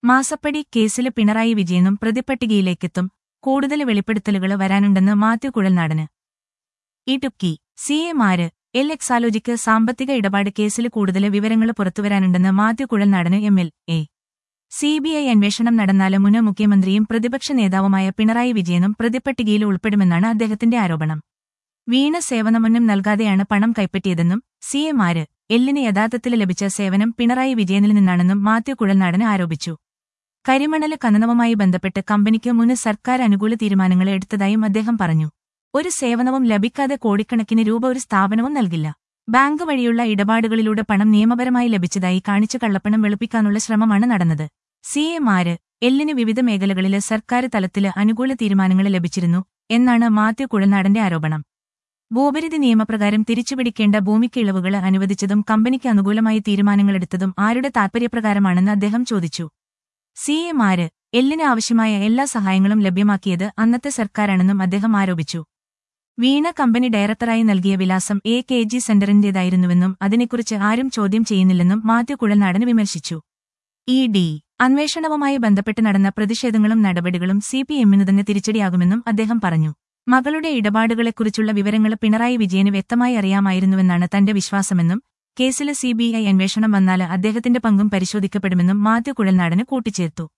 മാസപ്പടി കേസില് പിണറായി വിജയനും പ്രതിപ്പട്ടികയിലേക്കെത്തും, കൂടുതൽ വെളിപ്പെടുത്തലുകൾ വരാനുണ്ടെന്ന് മാത്യു കുഴൽനാടന്. ഇടുക്കി CA-മാര് എക്സാലോജിക്ക് സാമ്പത്തിക ഇടപാട് കേസില് കൂടുതൽ വിവരങ്ങൾ പുറത്തുവരാനുണ്ടെന്ന് മാത്യു കുഴൽനാടന് MLA. CBI അന്വേഷണം നടന്നാല് മുൻ മുഖ്യമന്ത്രിയും പ്രതിപക്ഷ നേതാവുമായ പിണറായി വിജയനും പ്രതിപ്പട്ടികയിൽ ഉൾപ്പെടുമെന്നാണ് അദ്ദേഹത്തിന്റെ ആരോപണം. വീണ സേവനമൊന്നും നൽകാതെയാണ് പണം കൈപ്പറ്റിയതെന്നും CA-മാര് ന് യഥാർത്ഥത്തില് ലഭിച്ച സേവനം പിണറായി വിജയനിൽ നിന്നാണെന്നും മാത്യു കുഴൽനാടന് ആരോപിച്ചു. കരിമണല് ഖനനവുമായി ബന്ധപ്പെട്ട് കമ്പനിക്ക് മുൻ സർക്കാർ അനുകൂല തീരുമാനങ്ങൾ എടുത്തതായും അദ്ദേഹം പറഞ്ഞു. ഒരു സേവനവും ലഭിക്കാതെ കോടിക്കണക്കിന് രൂപ ഒരു സ്ഥാപനവും നൽകില്ല. ബാങ്ക് വഴിയുള്ള ഇടപാടുകളിലൂടെ പണം നിയമപരമായി ലഭിച്ചതായി കാണിച്ച് കള്ളപ്പണം വെളുപ്പിക്കാനുള്ള ശ്രമമാണ് നടന്നത്. CA-മാര് ന് വിവിധ മേഖലകളില് സർക്കാർ തലത്തില് അനുകൂല തീരുമാനങ്ങൾ ലഭിച്ചിരുന്നു എന്നാണ് മാത്യു കുഴൽനാടന്റെ ആരോപണം. ഭൂപരിധി നിയമപ്രകാരം തിരിച്ചുപിടിക്കേണ്ട ഭൂമിക്ക് ഇളവുകൾ അനുവദിച്ചതും കമ്പനിക്ക് അനുകൂലമായി തീരുമാനങ്ങളെടുത്തതും ആരുടെ താൽപര്യപ്രകാരമാണെന്ന് അദ്ദേഹം ചോദിച്ചു. CA-മാര് ന് ആവശ്യമായ എല്ലാ സഹായങ്ങളും ലഭ്യമാക്കിയത് അന്നത്തെ സർക്കാരാണെന്നും അദ്ദേഹം ആരോപിച്ചു. വീണ കമ്പനി ഡയറക്ടറായി നൽകിയ വിലാസം AKG സെന്ററിന്റേതായിരുന്നുവെന്നും അതിനെക്കുറിച്ച് ആരും ചോദ്യം ചെയ്യുന്നില്ലെന്നും മാത്യു കുഴൽനാടന് വിമർശിച്ചു. ED അന്വേഷണവുമായി ബന്ധപ്പെട്ട് നടന്ന പ്രതിഷേധങ്ങളും നടപടികളും CPM-നു തന്നെ തിരിച്ചടിയാകുമെന്നും അദ്ദേഹം പറഞ്ഞു. മകളുടെ ഇടപാടുകളെക്കുറിച്ചുള്ള വിവരങ്ങൾ പിണറായി വിജയന് വ്യക്തമായി അറിയാമായിരുന്നുവെന്നാണ് തന്റെ വിശ്വാസമെന്നും കേസില് CBI അന്വേഷണം വന്നാല് അദ്ദേഹത്തിന്റെ പങ്കും പരിശോധിക്കപ്പെടുമെന്നും മാത്യു കുഴൽനാടന് കൂട്ടിച്ചേർത്തു.